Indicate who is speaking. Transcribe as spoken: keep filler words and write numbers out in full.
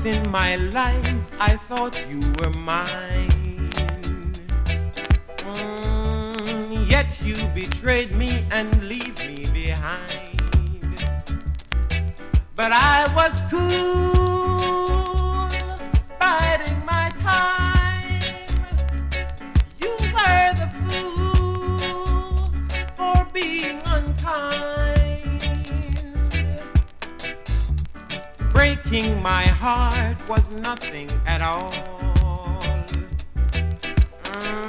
Speaker 1: in my life I thought you were mine. Mm, yet you betrayed me and leave me behind. But I was cool, biding my time. You were the fool for being unkind. Breaking my heart was nothing at all. Mm.